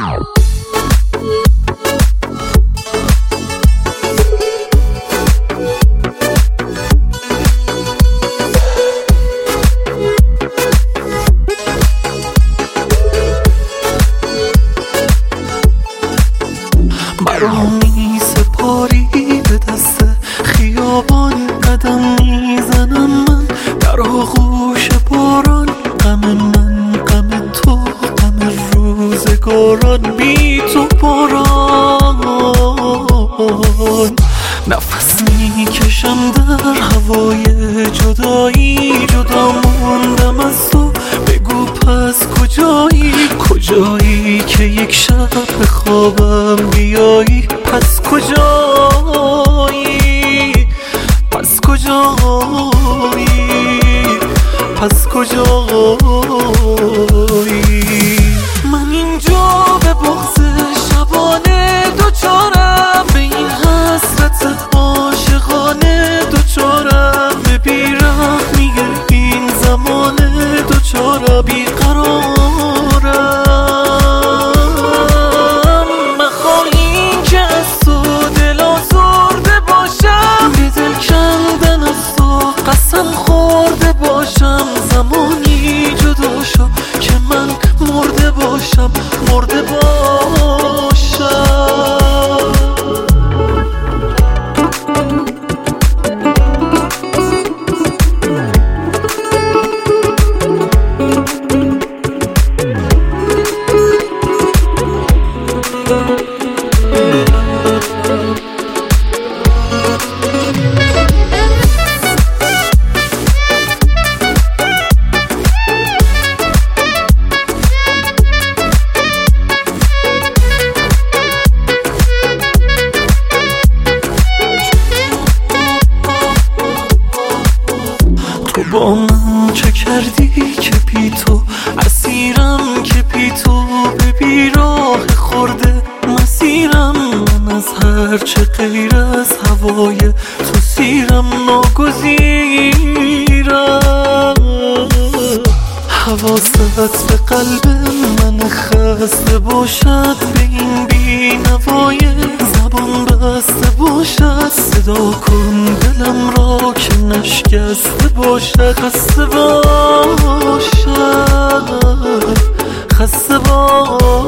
برامی سپاری به دست خیابان قدم میزنم من در آغوش باران. غم من غم تو غم روزگاران بی تو باران. نفس میکشم در هوای جدایی، جدا موندم از تو. بگو پس کجایی که یک شب به خوابم بیایی؟ پس کجایی من اینجا به بغض شبانه دوچارم، به این حسرت عاشقانه دوچارم، به بیرحمی این زمانه دوچارم، بیقرارم. مخواهی که از تو دل آزرده باشم، به دل کندن از تو قسم خورده باشم. زمانی جدا شو که من مرده باشم. تو با من چه کردی که بی تو اسیرم، که بی تو به بیراه خورده مسیرم. من از هرچه غیر از هوای تو سیرم، ناگزیرم. حواست به قلب من خسته باشد، به این بینوای زبان بسته باشد. صدا کن دلم را که نشکسته باشد. خسته باشد